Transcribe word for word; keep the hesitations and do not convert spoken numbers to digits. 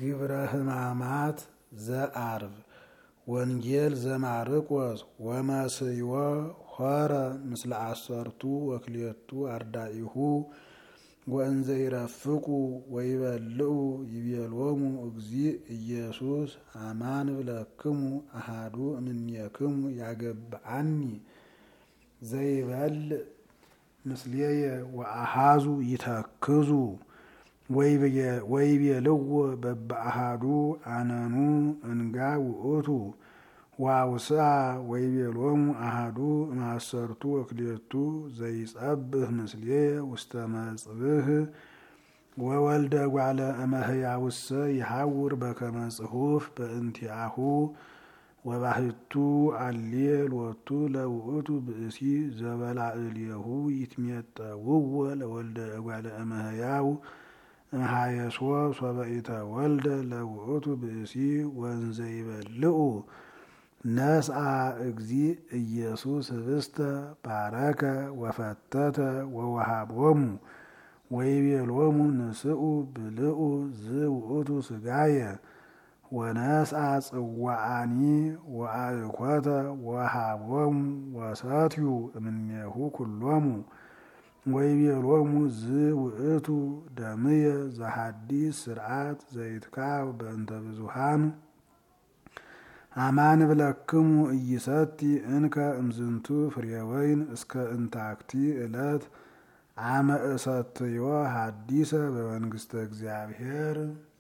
ግብረ ሕማማት ዘአርብ ወንጌል ዘማርቆስ ወመስዮ ሖረ ምስለ አሰርቱ ወክልኤቱ አርዳኢሁ ወእንዘ ይረፍቁ ወይበልዑ ይቤሎሙ እግዚእ ኢየሱስ አማን ብለክሙ አሐዱ እምኔክሙ ያገብአኒ ዘይበልዕ ምስሌየ ወአሐዙ ይተክዙ ወይቤልዎ በበአሐዱ አነኑ እንጋ ውእቱ ወአውስአ ወይቤሎሙ አሐዱ እምአሰርቱ ወክልኤቱ ዘይጸብህ ምስሌየ ውስተ መጽብህ ወወልደ እጓለ እመሕያውሰ ይሐውር በከመ ጽሑፍ በእንቲአሁ ወባሕቱ አልየ ሎቱ ለውእቱ ብእሲ ዘበላዕሌሁ ይትሜጠውዎ ለወልደ እጓለ እመሕያው እምኀየሶ ሶበ ኢተወልደ ለውእቱ ብእሲ ወእንዘ ይበልዑ ነስአ እግዚእ ኢየሱስ ኅብስተ ባረከ ወፈተተ ወወሃቦሙ ወይቤሎሙ ንስኡ ብልዑ ዝውእቱ ሥጋየ ወነስአ ጽዋዓኒ ወአእኮተ ወሃቦሙ ወሰትዩ እምኔሁ ኩሎሙ ወይቤሎሙ ዝውእቱ ደምየ ዘሐዲስ ሥርዓት ዘይትካው በእንተ ብዙኃን አማን ብለክሙ ኢይሰቲ እንከ እምዝንቱ ፍሬ ወይን እስከ እንታክቲ ዕለት አመ እሰትዮ ሐዲሰ በመንግሥተ እግዚአብሔር።